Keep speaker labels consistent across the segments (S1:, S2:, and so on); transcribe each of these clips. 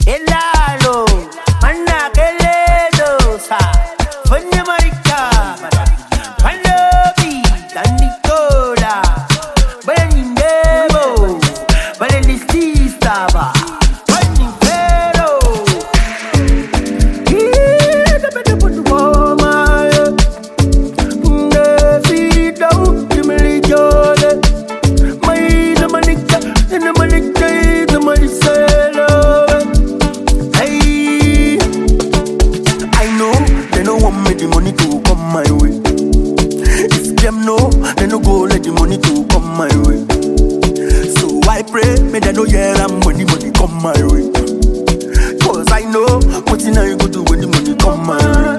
S1: Elalo, manna keledo sa, fonye marika, palobi, dandikola, balindebo, balindistaba, panifero. Ida bede putu mama, punde fida ukimili jole, mai na manika, na manika, na maniselo. The money to come my way. If them know, they no go let the money to come my way. So I pray, may they know yeah I'm when the money come my way. Cause I know what in I go do when the money come my way.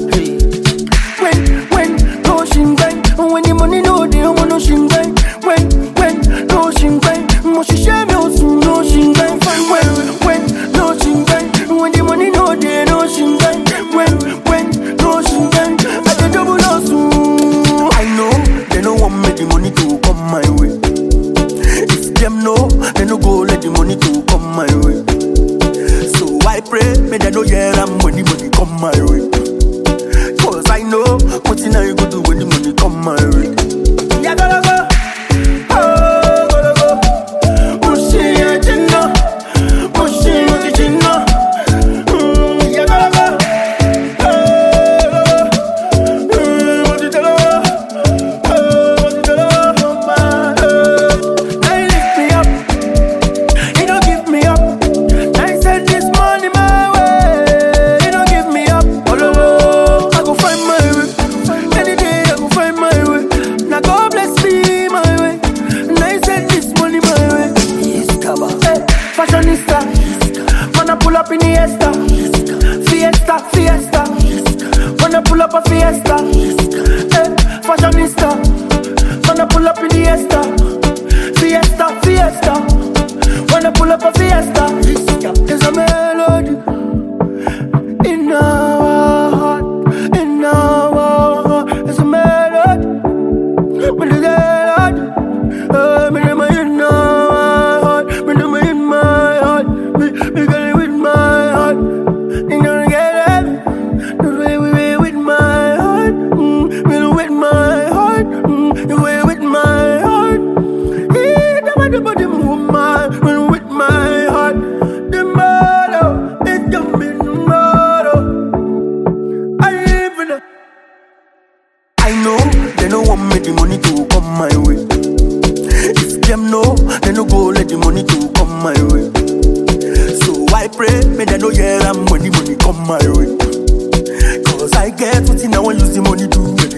S1: Hey. When no shingai, when the money no they want no shingai. When no shingai, moshi shame also no shingai. When no shingai, when the money no they no shingai. When no shingai, I dey double hustle. I know they no want me the money to come my way. If them know, they no go let the money to come my way. So I pray, may they know yeah I'm when the money come my way. Cause I know what in I go do when the money come my way. Yeah, gotta go. Oh, gotta go. Mushi ya jinna, mushi ya jinna. Yeah, gotta go. Fashionista, wanna pull up in the Fiesta, Fiesta, wanna pull up a Fiesta. Fashionista, wanna pull up in the Fiesta, wanna pull up a Fiesta. There's a melody in our heart, there's a melody, but there's a melody, in our heart, in my heart, we got it with my heart. You gonna get it? The way with my heart, with my heart, the way with my heart. The body move my, with my heart. The motto, it don't mean the motto. I know they don't want me the money to come my way. If them know, they no go let the money to come my way. So I pray, may they know yeah I'm when the money come my way. Cause I get what I want use the money to.